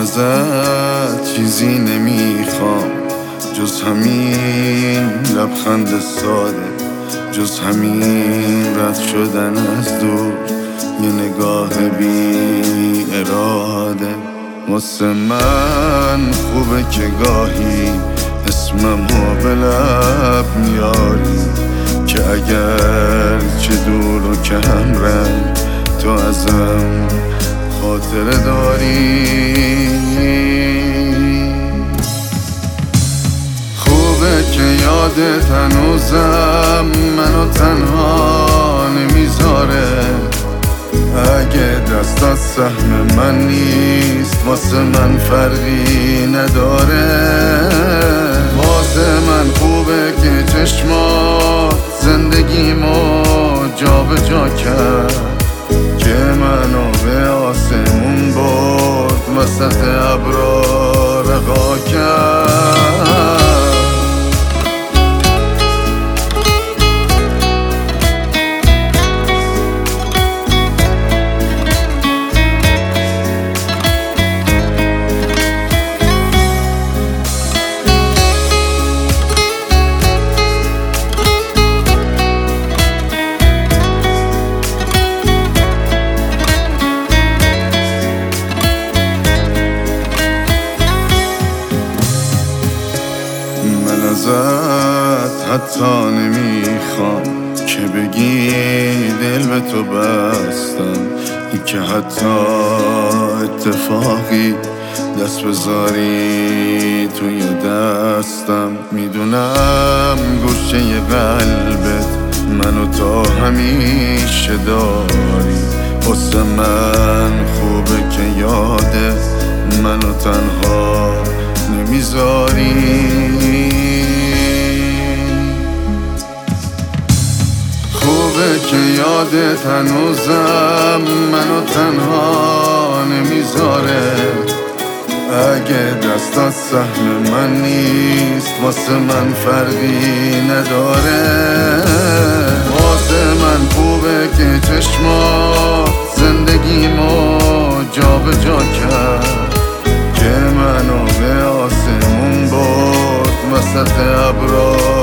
ازت چیزی نمیخوام جز همین لبخند ساده، جز همین رد شدن از دور، یه نگاه بی اراده. واسه من خوبه که گاهی اسممو به لب میاری، که اگر چه دور و که همرنگ تو ازم خاطره داری. خوبه که یادت هنوزم منو تنها نمیذاره، اگه دست از سهم من نیست واسه من فرقی نداره. واسه من خوبه که چشمات زندگیمو جا به جا کرد، که منو به آسمون برد وسط ابرا رها کرد. ازت حتی نمیخوام که بگی دل به تو بستم، این که حتی اتفاقی دست بذاری توی دستم. میدونم گوشه قلبت منو تا همیشه داری، واسه من خوبه که یادت منو تنها نمیذاری. خوبه که یادت هنوزم منو تنها نمیذاره، اگه دست از سهم من نیست واسه من فرقی نداره. واسه من خوبه که چشمات زندگیمو جا به جا کرد، که منو به آسمون برد وسط ابرا